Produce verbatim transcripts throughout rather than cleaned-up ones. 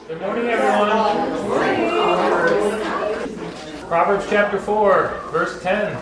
Good morning, everyone. Good morning. Proverbs chapter four, verse ten.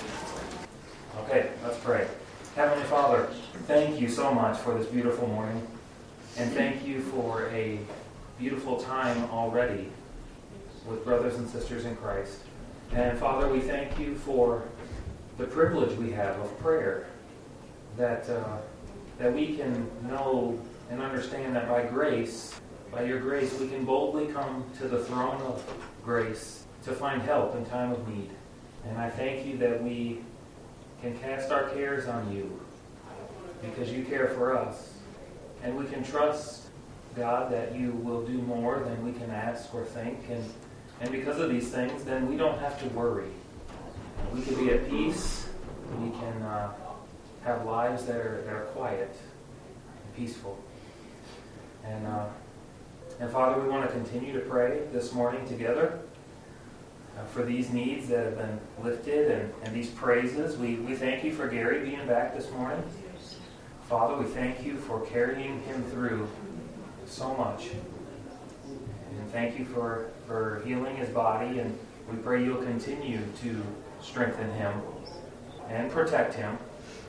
Okay, let's pray. Heavenly Father, thank you so much for this beautiful morning. And thank you for a beautiful time already with brothers and sisters in Christ. And Father, we thank you for the privilege we have of prayer. That, uh, that we can know and understand that by grace, by your grace, we can boldly come to the throne of grace to find help in time of need. And I thank you that we can cast our cares on you because you care for us. And we can trust, God, that you will do more than we can ask or think. And, and because of these things, then we don't have to worry. We can be at peace. We can uh, have lives that are, that are quiet and peaceful. And uh, And Father, we want to continue to pray this morning together uh, for these needs that have been lifted and, and these praises. We, we thank you for Gary being back this morning. Father, we thank you for carrying him through so much. And thank you for, for healing his body. And we pray you'll continue to strengthen him and protect him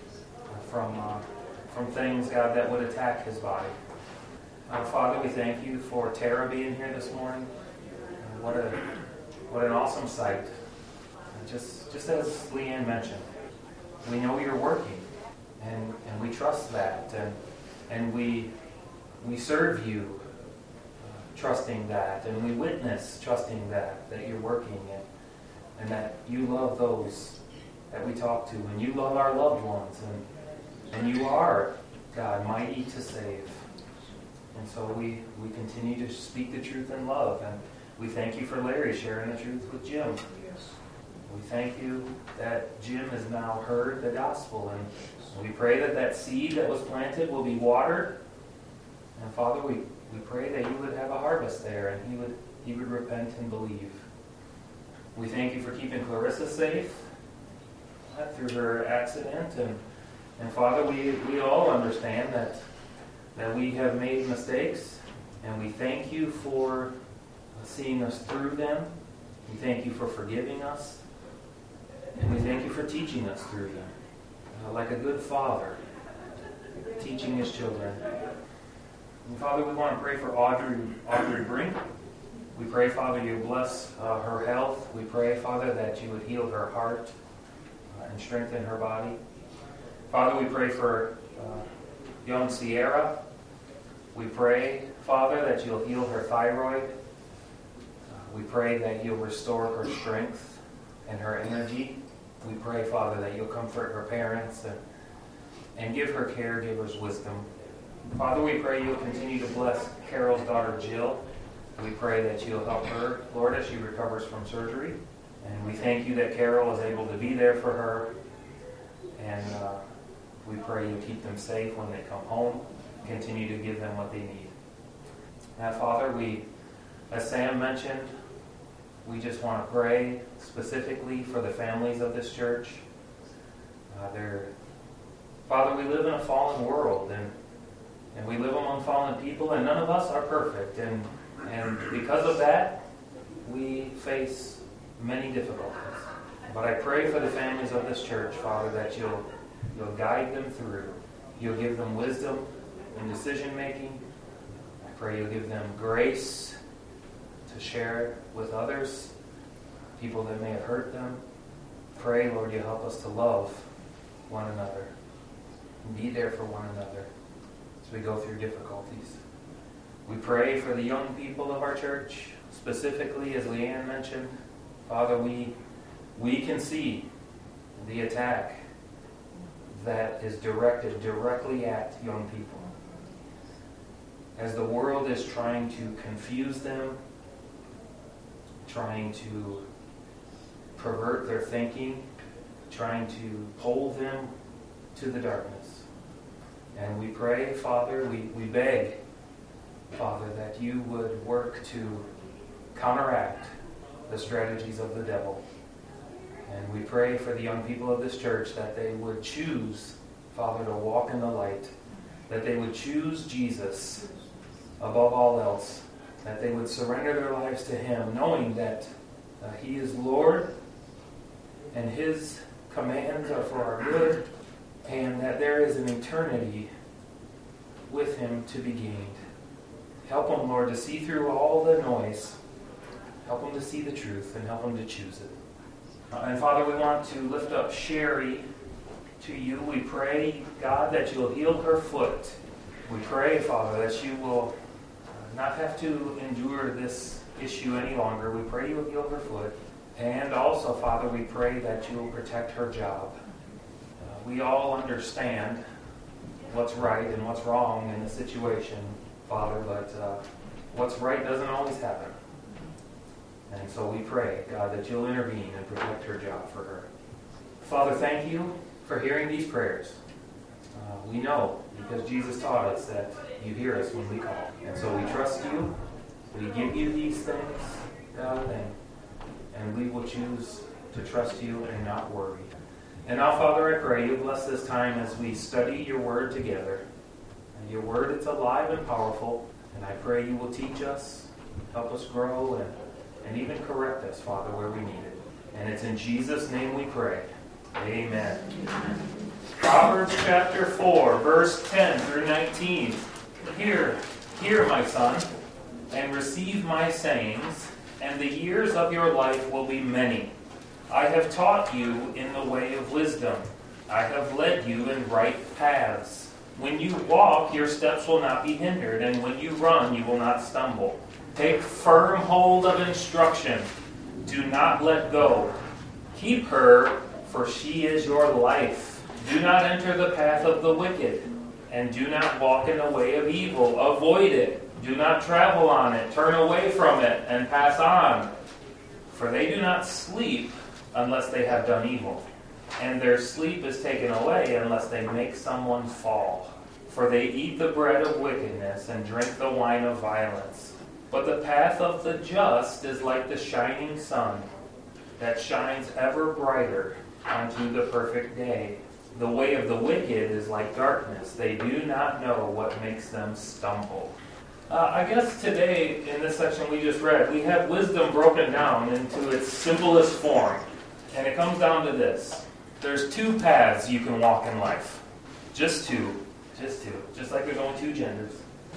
from, uh, from things, God, that would attack his body. Uh, Father, we thank you for Tara being here this morning. Uh, what a what an awesome sight. Uh, just just as Leanne mentioned, we know you're working, and, and we trust that, and and we we serve you, uh, trusting that, and we witness trusting that that you're working, and and that you love those that we talk to, and you love our loved ones, and and you are, God, mighty to save. And so we, we continue to speak the truth in love. And we thank you for Larry sharing the truth with Jim. Yes. We thank you that Jim has now heard the gospel. And we pray that that seed that was planted will be watered. And Father, we, we pray that you would have a harvest there and he would, he would repent and believe. We thank you for keeping Clarissa safe uh, through her accident. And, and Father, we, we all understand that that we have made mistakes, and we thank you for seeing us through them. We thank you for forgiving us, and we thank you for teaching us through them, uh, like a good father teaching his children. And Father, we want to pray for Audrey, Audrey Brink. We pray, Father, you bless uh, her health. We pray, Father, that you would heal her heart uh, and strengthen her body. Father, we pray for uh, young Sierra. We pray, Father, that you'll heal her thyroid. Uh, we pray that you'll restore her strength and her energy. We pray, Father, that you'll comfort her parents and, and give her caregivers wisdom. Father, we pray you'll continue to bless Carol's daughter, Jill. We pray that you'll help her, Lord, as she recovers from surgery. And we thank you that Carol is able to be there for her. And uh, we pray you keep them safe when they come home. Continue to give them what they need. Now, Father, we, as Sam mentioned, we just want to pray specifically for the families of this church. Uh, they're, Father, we live in a fallen world, and and we live among fallen people, and none of us are perfect. And and because of that, we face many difficulties. But I pray for the families of this church, Father, that you'll you'll guide them through. You'll give them wisdom in decision making. I pray you'll give them grace to share with others, people that may have hurt them. Pray, Lord, you help us to love one another and be there for one another as we go through difficulties. We pray for the young people of our church, specifically, as Leanne mentioned. Father, we we can see the attack that is directed directly at young people. As the world is trying to confuse them, trying to pervert their thinking, trying to pull them to the darkness. And we pray, Father, we, we beg, Father, that you would work to counteract the strategies of the devil. And we pray for the young people of this church that they would choose, Father, to walk in the light, that they would choose Jesus above all else, that they would surrender their lives to Him, knowing that uh, He is Lord and His commands are for our good, and that there is an eternity with Him to be gained. Help them, Lord, to see through all the noise. Help them to see the truth and help them to choose it. Uh, and Father, we want to lift up Sherry to You. We pray, God, that You'll heal her foot. We pray, Father, that she will not have to endure this issue any longer. We pray You'll heal her foot. And also, Father, we pray that You'll protect her job. Uh, we all understand what's right and what's wrong in the situation, Father, but uh, what's right doesn't always happen. And so we pray, God, that You'll intervene and protect her job for her. Father, thank You for hearing these prayers. Uh, we know, because Jesus taught us, that You hear us when we call. And so we trust You. We give You these things, God, and, and we will choose to trust You and not worry. And now, Father, I pray You bless this time as we study Your Word together. And Your Word, it's alive and powerful. And I pray You will teach us, help us grow, and, and even correct us, Father, where we need it. And it's in Jesus' name we pray. Amen. Amen. Proverbs chapter four, verse ten through nineteen. Hear, hear, my son, and receive my sayings, and the years of your life will be many. I have taught you in the way of wisdom. I have led you in right paths. When you walk, your steps will not be hindered, and when you run, you will not stumble. Take firm hold of instruction. Do not let go. Keep her, for she is your life. Do not enter the path of the wicked, and do not walk in the way of evil. Avoid it. Do not travel on it. Turn away from it and pass on. For they do not sleep unless they have done evil, and their sleep is taken away unless they make someone fall. For they eat the bread of wickedness and drink the wine of violence. But the path of the just is like the shining sun that shines ever brighter unto the perfect day. The way of the wicked is like darkness. They do not know what makes them stumble. Uh, I guess today, in this section we just read, we have wisdom broken down into its simplest form. And it comes down to this. There's two paths you can walk in life. Just two. Just two. Just like there's only two genders.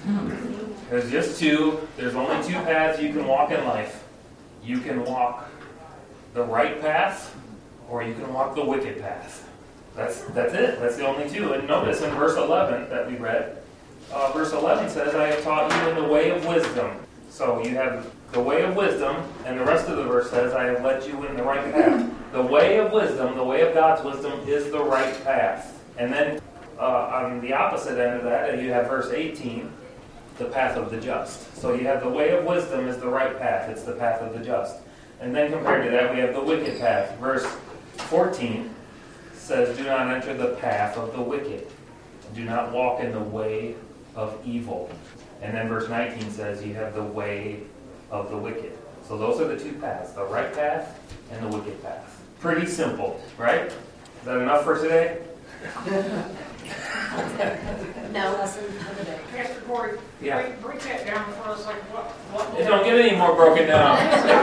There's just two. There's only two paths you can walk in life. You can walk the right path, or you can walk the wicked path. That's that's it. That's the only two. And notice in verse eleven that we read, uh, verse eleven says, I have taught you in the way of wisdom. So you have the way of wisdom, and the rest of the verse says, I have led you in the right path. The way of wisdom, the way of God's wisdom, is the right path. And then uh, on the opposite end of that, you have verse eighteen, the path of the just. So you have the way of wisdom is the right path. It's the path of the just. And then compared to that, we have the wicked path. Verse fourteen says, do not enter the path of the wicked. Do not walk in the way of evil. And then verse nineteen says, you have the way of the wicked. So those are the two paths, the right path and the wicked path. Pretty simple, right? Is that enough for today? No lesson for the day. Pastor Corey, Yeah. break, break that down for us. Like what? What It don't get any more broken down.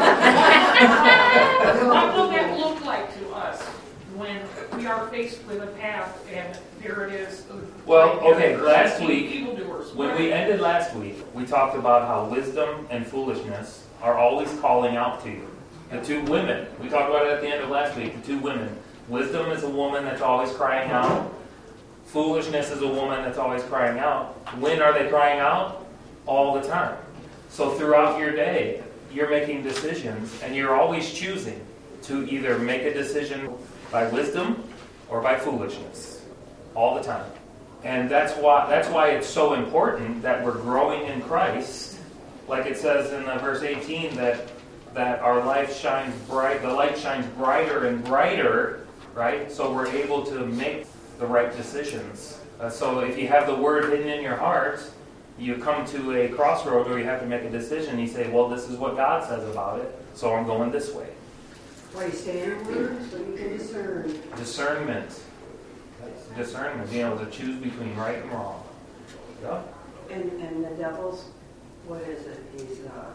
what will that look like to us when we are faced with a path and there it is? Well, right okay, there, last evil- week, evildoers. when we ended last week, we talked about how wisdom and foolishness are always calling out to you. The two women, we talked about it at the end of last week, the two women. Wisdom is a woman that's always crying out. Foolishness is a woman that's always crying out. When are they crying out? All the time. So throughout your day, you're making decisions, and you're always choosing to either make a decision by wisdom or by foolishness. All the time. And that's why that's why it's so important that we're growing in Christ. Like it says in uh, verse eighteen that that our life shines bright, the light shines brighter and brighter, right? So we're able to make the right decisions. Uh, so if you have the word hidden in your heart, you come to a crossroad where you have to make a decision. You say, well, this is what God says about it, so I'm going this way. Why you stay in your word so you can discern. Discernment. Discernment, being able to choose between right and wrong. Yeah. And and the devil's, what is it? He's uh,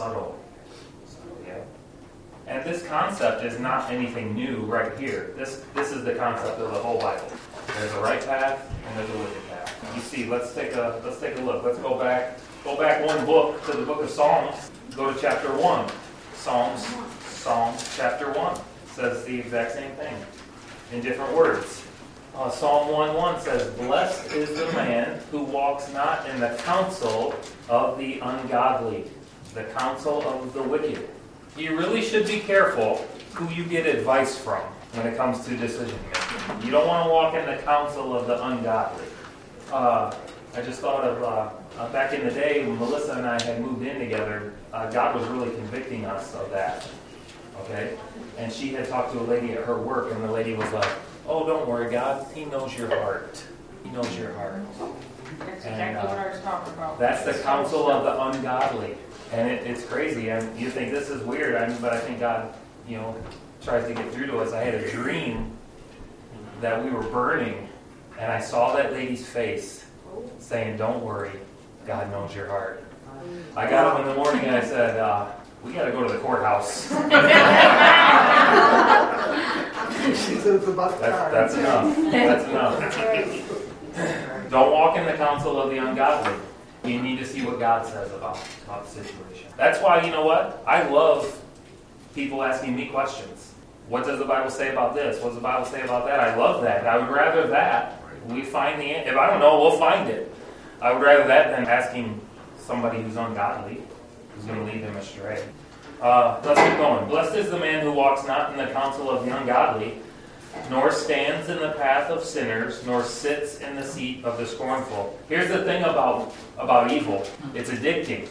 subtle. Subtle, yeah. And this concept is not anything new right here. This this is the concept of the whole Bible. There's a right path and there's a wicked path. You see, let's take a let's take a look. Let's go back go back one book to the book of Psalms. Go to chapter one. Psalms Psalms chapter one says the exact same thing in different words. Uh, Psalm one one says, "Blessed is the man who walks not in the counsel of the ungodly, the counsel of the wicked." You really should be careful who you get advice from when it comes to decision making. You don't want to walk in the counsel of the ungodly. Uh, I just thought of uh, uh, back in the day when Melissa and I had moved in together, uh, God was really convicting us of that. Okay? And she had talked to a lady at her work, and the lady was like, "Oh, don't worry, God, He knows your heart. He knows your heart." That's exactly And, uh, what I was talking about. That's the counsel of the ungodly. And it, it's crazy. And you think this is weird, I mean, but I think God, you know, tries to get through to us. I had a dream that we were burning, and I saw that lady's face saying, "Don't worry, God knows your heart." I got up in the morning and I said, uh, "We got to go to the courthouse." She said it's about That's, time. that's enough. That's enough. Don't walk in the counsel of the ungodly. You need to see what God says about, about the situation. That's why, you know what? I love people asking me questions. What does the Bible say about this? What does the Bible say about that? I love that. I would rather that we find the answer. If I don't know, we'll find it. I would rather that than asking somebody who's ungodly, who's going to lead them astray. Uh, let's keep going. "Blessed is the man who walks not in the counsel of the ungodly, nor stands in the path of sinners, nor sits in the seat of the scornful." Here's the thing about, about evil. It's addicting.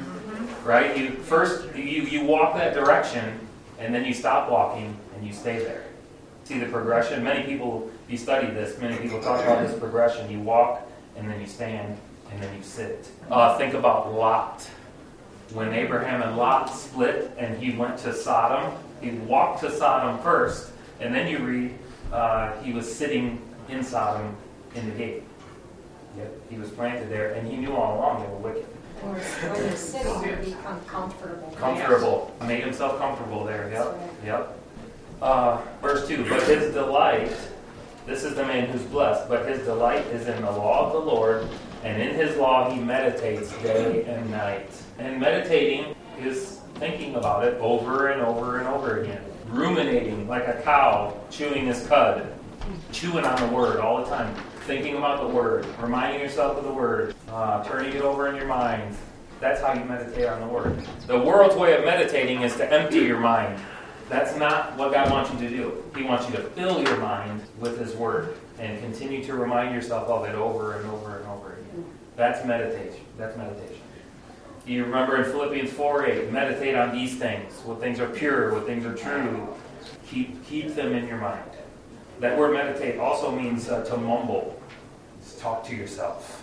Right? You first you, you walk that direction, and then you stop walking, and you stay there. See the progression? Many people, you study this, many people talk about this progression. You walk, and then you stand, and then you sit. Uh, think about Lot. When Abraham and Lot split, and he went to Sodom, he walked to Sodom first, and then you read, uh, he was sitting in Sodom in the gate. Yep, he was planted there, and he knew all along they were wicked. Or when he's sitting, he become comfortable. Comfortable. Made himself comfortable there. Yep. Yep. Uh, verse two, "But his delight," this is the man who's blessed, "but his delight is in the law of the Lord, and in his law he meditates day and night." And meditating is thinking about it over and over and over again. Ruminating like a cow chewing his cud. Chewing on the word all the time. Thinking about the word. Reminding yourself of the word. Uh, turning it over in your mind. That's how you meditate on the word. The world's way of meditating is to empty your mind. That's not what God wants you to do. He wants you to fill your mind with His word and continue to remind yourself of it over and over and over again. That's meditation. That's meditation. You remember in Philippians four eight, meditate on these things. What things are pure, what things are true. Keep keep them in your mind. That word meditate also means uh, to mumble. Just talk to yourself.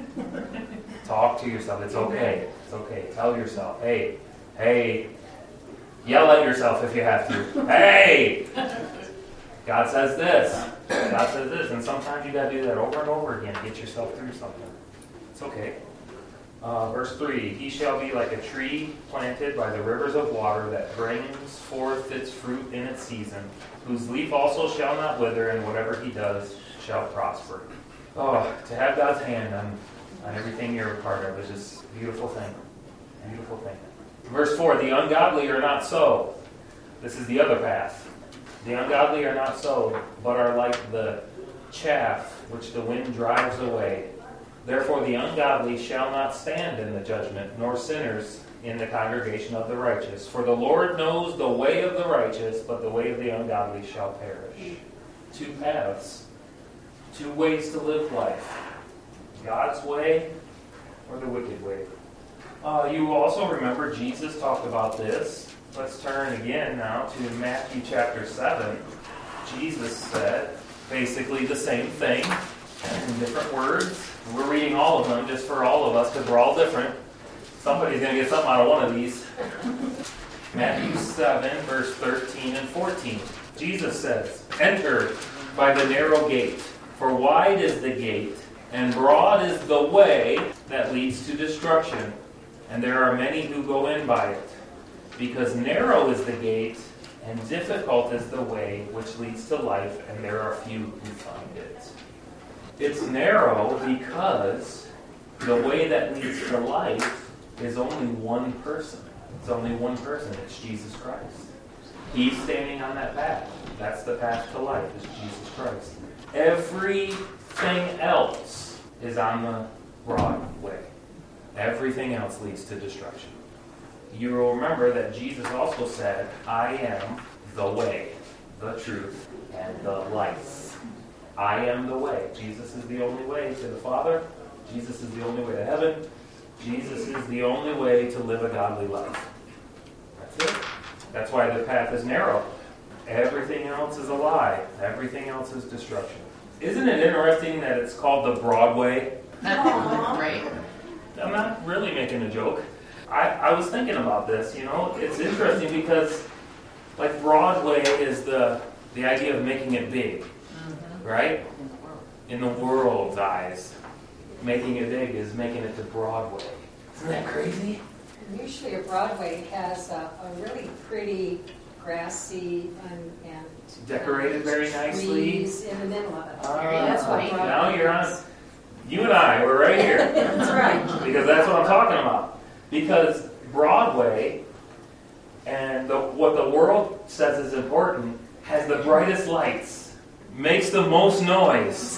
Talk to yourself. It's okay. It's okay. Tell yourself, hey, hey. Yell at yourself if you have to. Hey! God says this. God says this. And sometimes you got to do that over and over again to get yourself through something. It's okay. Uh, verse three, "He shall be like a tree planted by the rivers of water that brings forth its fruit in its season, whose leaf also shall not wither, and whatever he does shall prosper." Oh, to have God's hand on, on everything you're a part of is just a beautiful thing. A beautiful thing. Verse four, "The ungodly are not so." This is the other path. "The ungodly are not so, but are like the chaff which the wind drives away. Therefore the ungodly shall not stand in the judgment, nor sinners in the congregation of the righteous. For the Lord knows the way of the righteous, but the way of the ungodly shall perish." Two paths. Two ways to live life. God's way or the wicked way. Uh, you also remember Jesus talked about this. Let's turn again now to Matthew chapter seven. Jesus said basically the same thing in different words. We're reading all of them just for all of us because we're all different. Somebody's going to get something out of one of these. Matthew seven, verse thirteen and fourteen. Jesus says, "Enter by the narrow gate, for wide is the gate, and broad is the way that leads to destruction, and there are many who go in by it. Because narrow is the gate, and difficult is the way which leads to life, and there are few who find it. It's narrow because the way that leads to life is only one person. It's only one person. It's Jesus Christ. He's standing on that path. That's the path to life, is Jesus Christ. Everything else is on the broad way. Everything else leads to destruction. You will remember that Jesus also said, I am the way, the truth, and the life. I am the way. Jesus is the only way to the Father. Jesus is the only way to heaven. Jesus is the only way to live a godly life. That's it. That's why the path is narrow. Everything else is a lie. Everything else is destruction. Isn't it interesting that it's called the Broadway? Right. I'm not really making a joke. I, I was thinking about this, you know. It's interesting because, like, Broadway is the the idea of making it big, mm-hmm. right? In the world's eyes, making it big is making it to Broadway. Isn't that crazy? Usually a Broadway has a, a really pretty grassy and, and decorated very nicely. Trees in the middle of it. Ah, That's what Broadway now you're on. is. You and I, we're right here. That's right. Because that's what I'm talking about. Because Broadway and the, what the world says is important has the brightest lights, makes the most noise.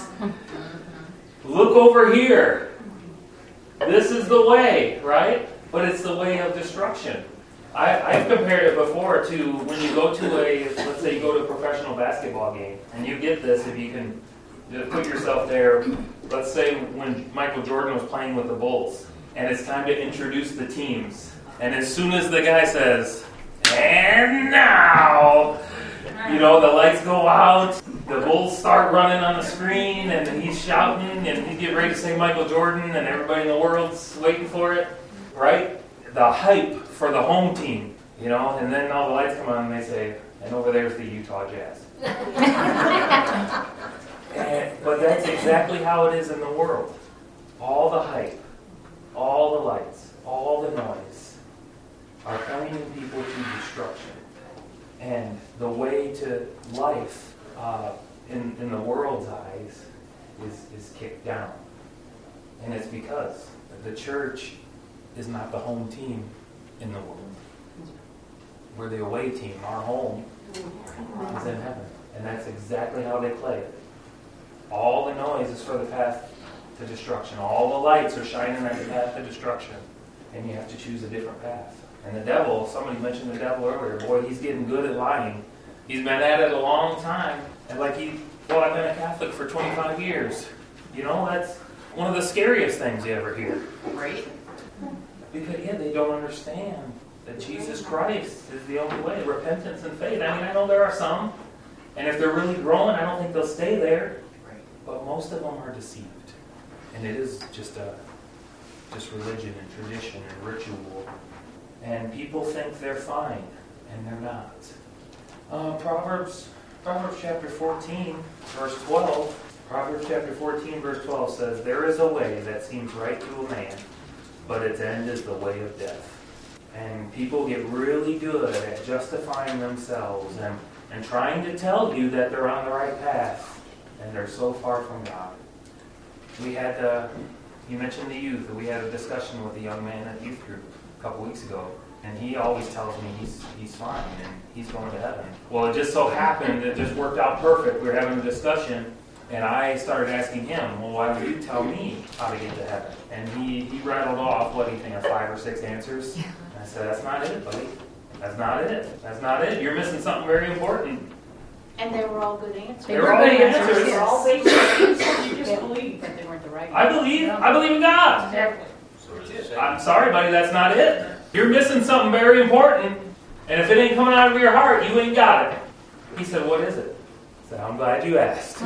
Look over here. This is the way, right? But it's the way of destruction. I, I've compared it before to when you go to a, let's say you go to a professional basketball game, and you get this if you can just put yourself there. Let's say when Michael Jordan was playing with the Bulls, and it's time to introduce the teams. And as soon as the guy says, and now, you know, the lights go out, the Bulls start running on the screen, and he's shouting, and he's getting ready to say Michael Jordan, and everybody in the world's waiting for it, right? The hype for the home team, you know, and then all the lights come on, and they say, and over there's the Utah Jazz. and, but that's exactly how it is in the world. All the hype, all the lights, all the noise are pointing people to destruction. And the way to life uh, in, in the world's eyes is, is kicked down. And it's because the church is not the home team in the world. We're the away team. Our home is in heaven. And that's exactly how they play it. All the noise is for the path to destruction. All the lights are shining at the path to destruction. And you have to choose a different path. And the devil, somebody mentioned the devil earlier, boy, he's getting good at lying. He's been at it a long time. And like he, well, I've been a Catholic for twenty-five years. You know, that's one of the scariest things you ever hear. Right? Because, yeah, they don't understand that Jesus Christ is the only way. Repentance and faith. I mean, I know there are some. And if they're really growing, I don't think they'll stay there. But most of them are deceived. And it is just a just religion and tradition and ritual. And people think they're fine, and they're not. Uh, Proverbs, Proverbs chapter fourteen, verse twelve. Proverbs chapter fourteen, verse twelve says, "There is a way that seems right to a man, but its end is the way of death." And people get really good at justifying themselves and, and trying to tell you that they're on the right path, and they're so far from God. We had, uh, you mentioned the youth, we had a discussion with a young man at youth group a couple weeks ago, and he always tells me he's he's fine and he's going to heaven. Well, it just so happened, it just worked out perfect. We were having a discussion, and I started asking him, well, why don't you tell me how to get to heaven? And he, he rattled off, what do you think, five or six answers? And I said, that's not it, buddy. That's not it. That's not it. You're missing something very important. And they were all good answers. They were all good answers. They're all based on things you just believe. But they weren't the right I believe. I believe in God. Exactly. I'm sorry, buddy, that's not it. You're missing something very important, and if it ain't coming out of your heart, you ain't got it. He said, what is it? I said, I'm glad you asked.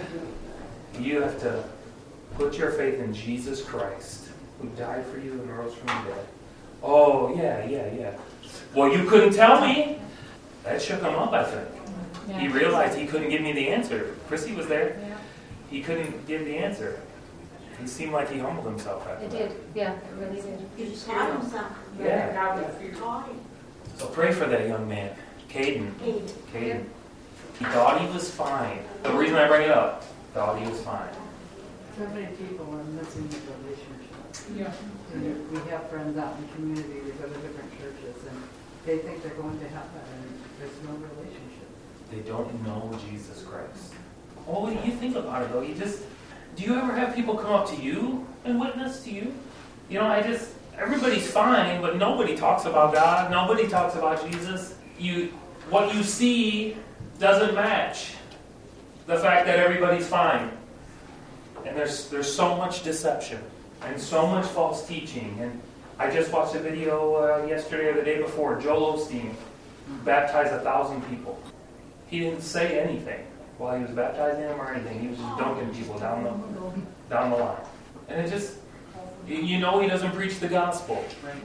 You have to put your faith in Jesus Christ, who died for you and rose from the dead. Oh, yeah, yeah, yeah. Well, you couldn't tell me. That shook him up, I think. Yeah. He realized he couldn't give me the answer. Chrissy was there. Yeah. He couldn't give the answer. he seemed like he humbled himself after It that. did, yeah, it really did. He taught himself. Yeah. God would fear. Taught him. So pray for that young man, Caden. Hey, Caden. He thought he was fine. The reason I bring it up, thought he was fine. So many people are missing the relationship. Yeah. And we have friends out in the community, we go to different churches, and they think they're going to heaven, and there's no relationship. They don't know Jesus Christ. Oh, you think about it though. You just, do you ever have people come up to you and witness to you? You know, I just, everybody's fine, but nobody talks about God. Nobody talks about Jesus. You, what you see doesn't match the fact that everybody's fine. And there's there's so much deception and so much false teaching. And I just watched a video uh, yesterday or the day before. Joel Osteen baptized a thousand people. He didn't say anything while he was baptizing them or anything. He was just dunking people down the down the line. And it just, you know, he doesn't preach the gospel.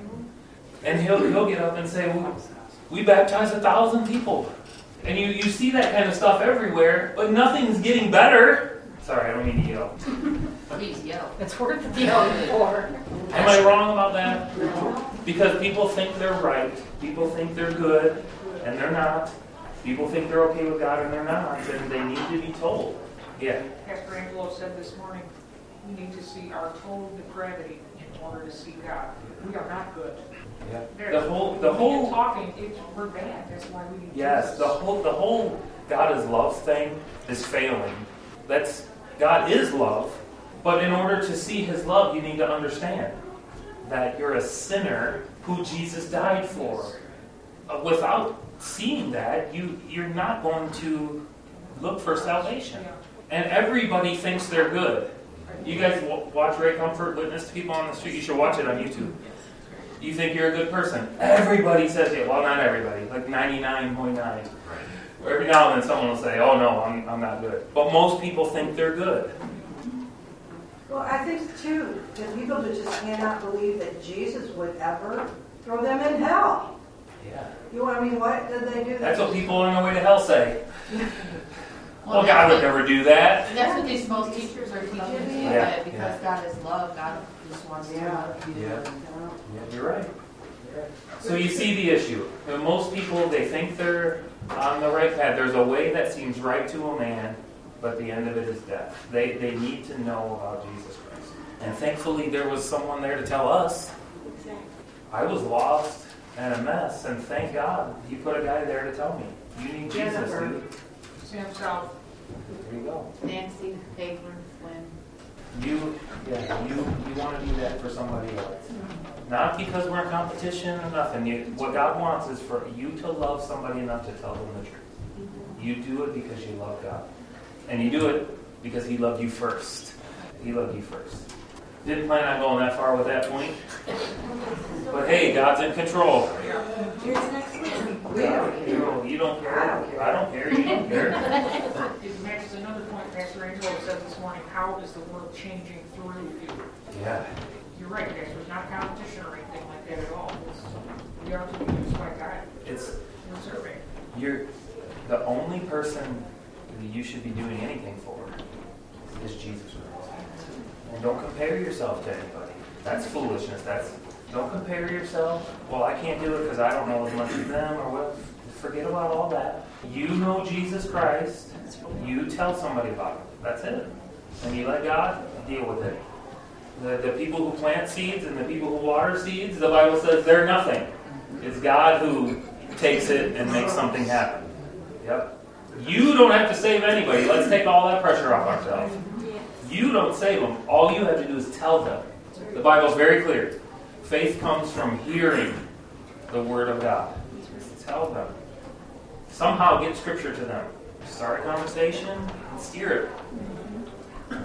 And he'll he'll get up and say, "We, we baptized a thousand people." And you, you see that kind of stuff everywhere, but nothing's getting better. Sorry, I don't mean to yell. Please yell. It's worth the yelling for. Am I wrong about that? Because people think they're right. People think they're good, and they're not. People think they're okay with God, and they're not. And they need to be told. Yeah. Pastor Angelo said this morning, we need to see our total depravity in order to see God. We are not good. Yeah. There's- The whole, the we whole. get talking, it's, we're bad. That's why we need Yes, Jesus. the whole the whole God is love thing is failing. That's God is love, but in order to see His love, you need to understand that you're a sinner who Jesus died for. Uh, without seeing that, you you're not going to look for salvation. Yeah. And everybody thinks they're good. You guys w- watch Ray Comfort witness to people on the street. You should watch it on YouTube. You think you're a good person. Everybody says it. Well, not everybody. Like ninety-nine point nine. Every now and then someone will say, oh no, I'm, I'm not good. But most people think they're good. well, I think too, that people that just cannot believe that Jesus would ever throw them in hell. Yeah. You know what I mean? What did they do? That's what people on their way to hell say. Well, Well, God would never do that. That's what these false teachers are teaching us, Yeah, that because yeah. God is love, God just wants to Yeah. love you. Yeah. Yeah, you're right. So you see the issue. You know, most people, they think they're on the right path. There's a way that seems right to a man, but the end of it is death. They they need to know about Jesus Christ. And thankfully, there was someone there to tell us. I was lost and a mess, and thank God He put a guy there to tell me. You need Jesus, Jennifer. dude. Sam South. There you go. Nancy, Haver, Flynn. You, yeah, you, you want to do that for somebody else. Not because we're in competition or nothing. You, what God wants is for you to love somebody enough to tell them the truth. You do it because you love God. And you do it because He loved you first. He loved you first. Didn't plan on going that far with that point. But hey, God's in control. Here's next week. God, you, you don't care. I don't care. You don't care. It matches another point Pastor Angelo said this morning. How is the world changing through you? Yeah. You're right, guys. There's not competition or anything like that at all. It's, we are to be used by God. It's We're serving. you're the only person that you should be doing anything for is Jesus Christ. And don't compare yourself to anybody. That's foolishness. That's don't compare yourself. Well, I can't do it because I don't know as much as them or what. Forget about all that. You know Jesus Christ. You tell somebody about it. That's it. And you let God deal with it. The, the people who plant seeds and the people who water seeds, the Bible says they're nothing. It's God who takes it and makes something happen. Yep. You don't have to save anybody. Let's take all that pressure off ourselves. You don't save them. All you have to do is tell them. The Bible's very clear. Faith comes from hearing the Word of God. Tell them. Somehow get Scripture to them. Start a conversation and steer it.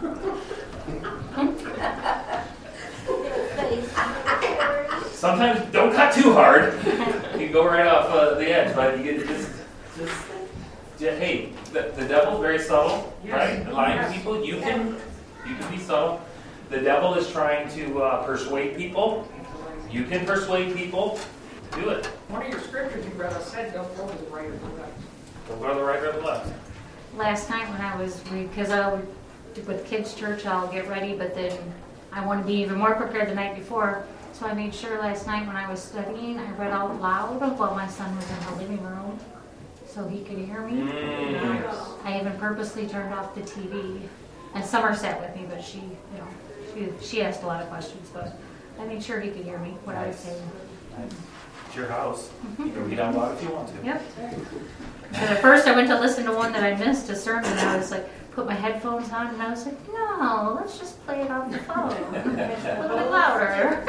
Sometimes don't cut too hard. You go right off uh, the edge, but you get just, just, just hey, the, the devil's very subtle, right? Lying to people, you can, you can be subtle. The devil is trying to uh, persuade people. You can persuade people. Do it. One of your scriptures you read us said, don't go to the right or the left. Don't go to the right or the left. Last night when I was reading, because I would with kids' church, I'll get ready, but then I want to be even more prepared the night before. So I made sure last night when I was studying, I read out loud while my son was in the living room so he could hear me. Mm. I even purposely turned off the T V. And Summer sat with me, but she, you know, she, she asked a lot of questions, but I made sure he could hear me, what I was saying. Nice. It's your house. You can read out loud if you want to. Yep. But at first I went to listen to one that I missed, a sermon, and I was like, put my headphones on, and I was like, no, let's just play it off the phone. A little bit louder.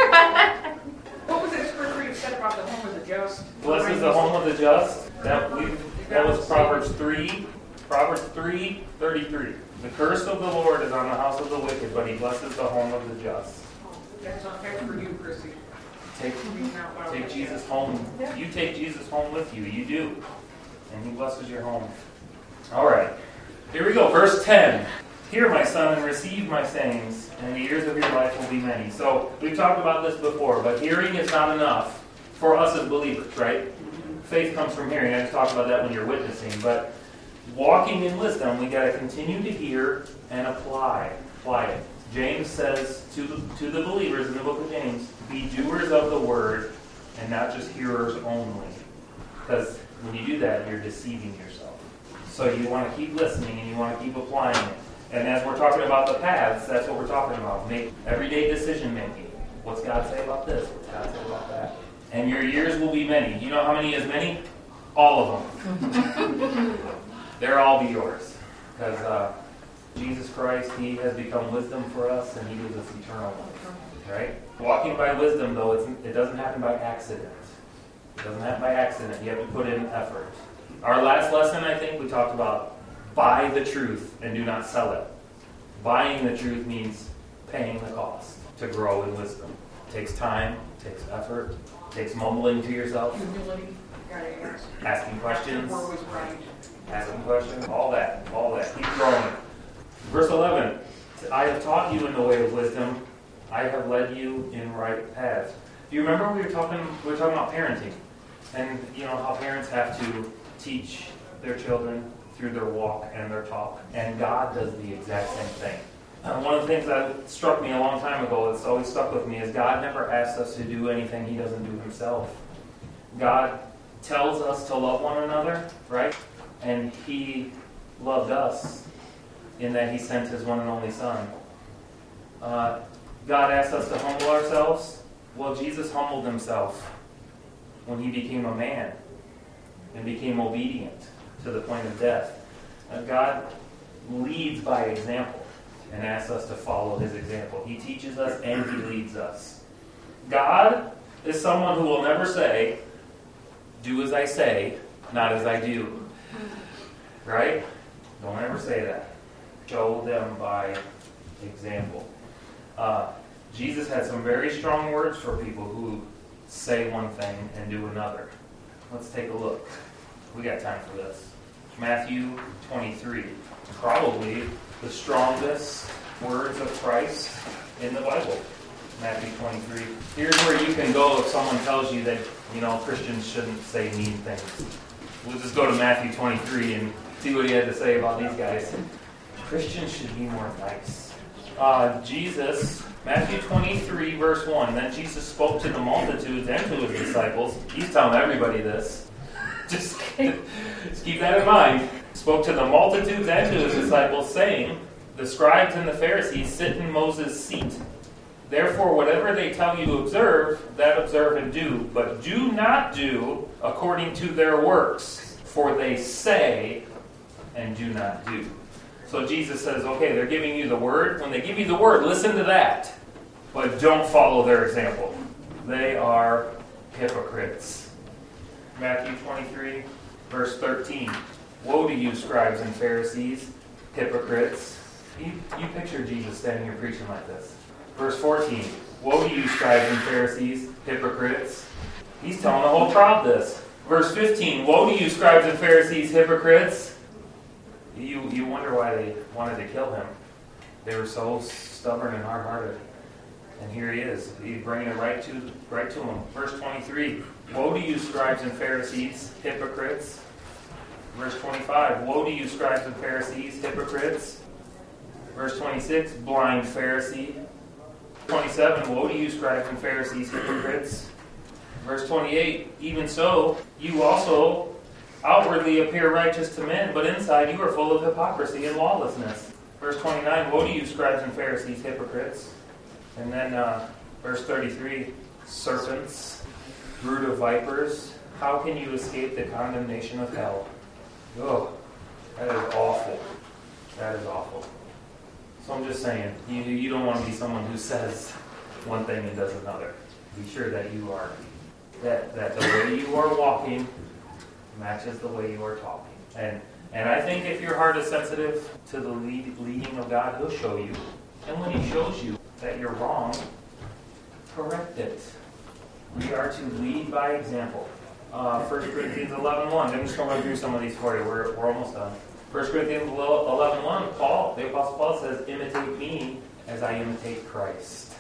What was that scripture you said about the home of the just? Blessed is the home of the just. That we that was Proverbs three, Proverbs three thirty-three. The curse of the Lord is on the house of the wicked, but he blesses the home of the just. That's on that's for you, Chrissy. Take, take Jesus home. You take Jesus home with you. You do. And he blesses your home. All right. Here we go. Verse ten. Hear, my son, and receive my sayings, and the years of your life will be many. So we've talked about this before, but hearing is not enough for us as believers, right? Faith comes from hearing. I just talked about that when you're witnessing. But walking in wisdom, we got to continue to hear and apply. Apply it. James says to the, to the believers in the book of James, be doers of the word and not just hearers only. Because when you do that, you're deceiving yourself. So you want to keep listening and you want to keep applying it. And as we're talking about the paths, that's what we're talking about. Make everyday decision making. What's God say about this? What's God say about that? And your years will be many. You know how many is many? All of them. They'll all be yours. Because uh, Jesus Christ, he has become wisdom for us, and he gives us eternal life. Right? Walking by wisdom, though, it's, it doesn't happen by accident. It doesn't happen by accident. You have to put in effort. Our last lesson, I think, we talked about buy the truth and do not sell it. Buying the truth means paying the cost to grow in wisdom. It takes time, it takes effort, it takes mumbling to yourself, Humility, gotta ask. asking questions, Where was right? asking questions, all that, all that. Keep growing. Verse eleven, I have taught you in the way of wisdom. I have led you in right paths. Do you remember we were talking, we were talking about parenting? And you know how parents have to teach their children through their walk and their talk. And God does the exact same thing. And one of the things that struck me a long time ago, that's always stuck with me, is God never asks us to do anything he doesn't do himself. God tells us to love one another, right? And he loved us in that he sent his one and only son. Uh, God asks us to humble ourselves. Well, Jesus humbled himself when he became a man and became obedient to the point of death. Uh, God leads by example and asks us to follow his example. He teaches us and he leads us. God is someone who will never say, do as I say, not as I do. Right? Don't ever say that. Show them by example. Uh, Jesus had some very strong words for people who say one thing and do another. Let's take a look. We got time for this. Matthew twenty-three. Probably the strongest words of Christ in the Bible. Matthew twenty-three. Here's where you can go if someone tells you that, you know, Christians shouldn't say mean things. We'll just go to Matthew twenty-three and see what he had to say about these guys. Christians should be more nice. Uh, Jesus, Matthew twenty-three, verse one. Then Jesus spoke to the multitudes and to his disciples. He's telling everybody this. Just, just keep that in mind. Spoke to the multitudes and to his disciples, saying, the scribes and the Pharisees sit in Moses' seat. Therefore, whatever they tell you to observe, that observe and do. But do not do according to their works, for they say and do not do. So Jesus says, okay, they're giving you the word. When they give you the word, listen to that. But don't follow their example. They are hypocrites. Matthew twenty-three, verse thirteen. Woe to you, scribes and Pharisees, hypocrites. You, you picture Jesus standing here preaching like this. Verse fourteen. Woe to you, scribes and Pharisees, hypocrites. He's telling the whole crowd this. Verse fifteen. Woe to you, scribes and Pharisees, hypocrites. You, you wonder why they wanted to kill him. They were so stubborn and hard-hearted. And here he is. He's bringing it right to, right to him. Verse twenty-three. Woe to you, scribes and Pharisees, hypocrites. Verse twenty-five. Woe to you, scribes and Pharisees, hypocrites. Verse twenty-six, blind Pharisee. twenty-seven, woe to you, scribes and Pharisees, hypocrites. Verse twenty-eight, even so, you also outwardly appear righteous to men, but inside you are full of hypocrisy and lawlessness. Verse twenty-nine, woe to you, scribes and Pharisees, hypocrites. And then uh, verse thirty-three, serpents, brood of vipers, how can you escape the condemnation of hell? Oh, that is awful. That is awful. So I'm just saying, you, you don't want to be someone who says one thing and does another. Be sure that you are, that, that the way you are walking matches the way you are talking. And and I think if your heart is sensitive to the lead, leading of God, He'll show you. And when He shows you that you're wrong, correct it. We are to lead by example. Uh, First Corinthians eleven one. I'm just going to run through some of these for you. We're, we're almost done. First Corinthians eleven one. Paul, the Apostle Paul says, imitate me as I imitate Christ.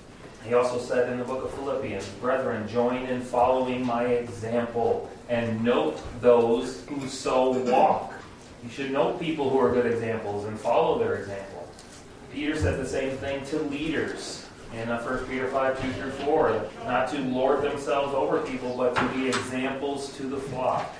He also said in the book of Philippians, brethren, join in following my example and note those who so walk. You should note people who are good examples and follow their example. Peter said the same thing to leaders in First Peter five, two through four, not to lord themselves over people, but to be examples to the flock.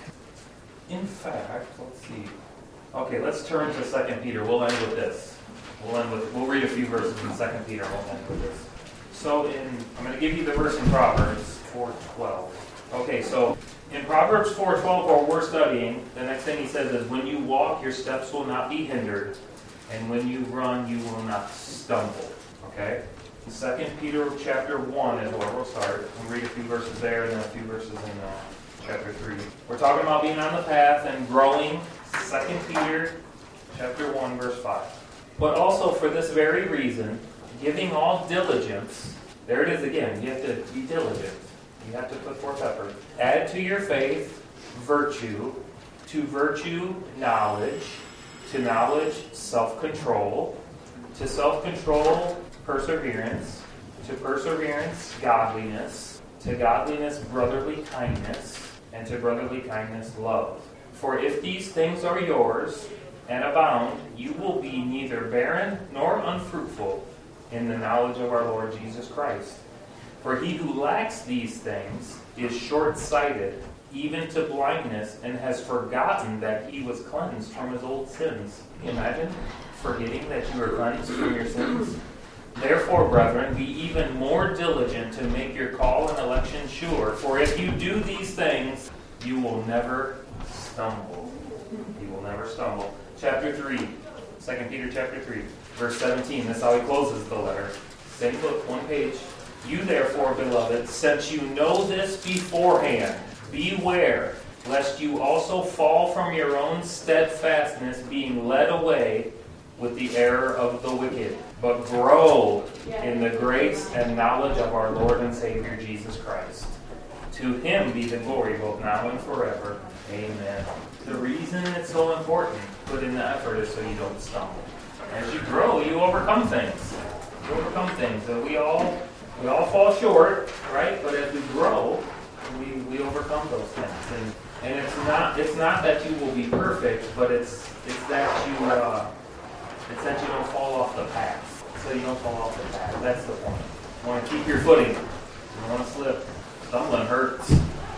In fact, let's see. Okay, let's turn to Second Peter. We'll end with this. We'll end with. We'll read a few verses in Second Peter. And we'll end with this. So, in I'm going to give you the verse in Proverbs four twelve. Okay, so in Proverbs four twelve, where we're studying, the next thing he says is, "When you walk, your steps will not be hindered, and when you run, you will not stumble." Okay. Second Peter chapter one is where we'll start. We'll read a few verses there, and then a few verses in uh, chapter three. We're talking about being on the path and growing. Second Peter chapter one, verse five. But also for this very reason, giving all diligence, there it is again, you have to be diligent. You have to put forth effort. Add to your faith virtue, to virtue knowledge, to knowledge self-control, to self-control perseverance, to perseverance godliness, to godliness brotherly kindness, and to brotherly kindness love. For if these things are yours and abound, you will be neither barren nor unfruitful in the knowledge of our Lord Jesus Christ. For he who lacks these things is short-sighted, even to blindness, and has forgotten that he was cleansed from his old sins. Can you imagine forgetting that you were cleansed from your sins? Therefore, brethren, be even more diligent to make your call and election sure. For if you do these things, you will never stumble. You will never stumble. Chapter three, Second Peter chapter three, verse seventeen. That's how he closes the letter. Same book, one page. You therefore, beloved, since you know this beforehand, beware, lest you also fall from your own steadfastness, being led away with the error of the wicked, but grow in the grace and knowledge of our Lord and Savior Jesus Christ. To him be the glory both now and forever. Amen. The reason it's so important, put in the effort, is so you don't stumble. As you grow, you overcome things. You overcome things. So we all we all fall short, right? But as we grow, we, we overcome those things. And and it's not it's not that you will be perfect, but it's it's that you uh, it's that you don't fall off the path. So you don't fall off the path. That's the point. You want to keep your footing. You don't want to slip. Stumbling hurts.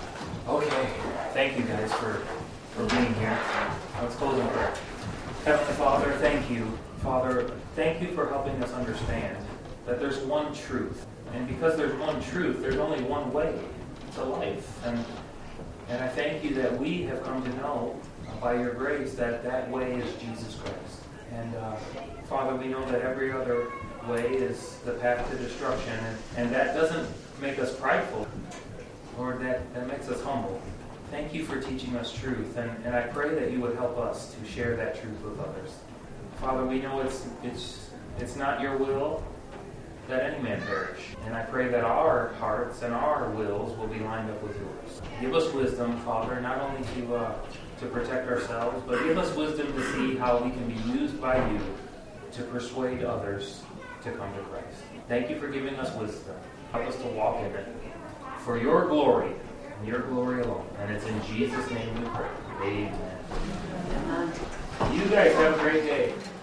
Okay. Thank you guys for, for being here. Let's close in prayer. Heavenly Father, thank you. Father, thank you for helping us understand that there's one truth. And because there's one truth, there's only one way to life. And and I thank you that we have come to know, uh, by your grace, that that way is Jesus Christ. And uh, Father, we know that every other way is the path to destruction. And, and that doesn't make us prideful. Lord, that, that makes us humble. Thank you for teaching us truth, and, and I pray that you would help us to share that truth with others. Father, we know it's it's it's not your will that any man perish, and I pray that our hearts and our wills will be lined up with yours. Give us wisdom, Father, not only to uh, to protect ourselves, but give us wisdom to see how we can be used by you to persuade others to come to Christ. Thank you for giving us wisdom. Help us to walk in it for your glory. Your glory alone. And it's in Jesus' name we pray. Amen. You guys have a great day.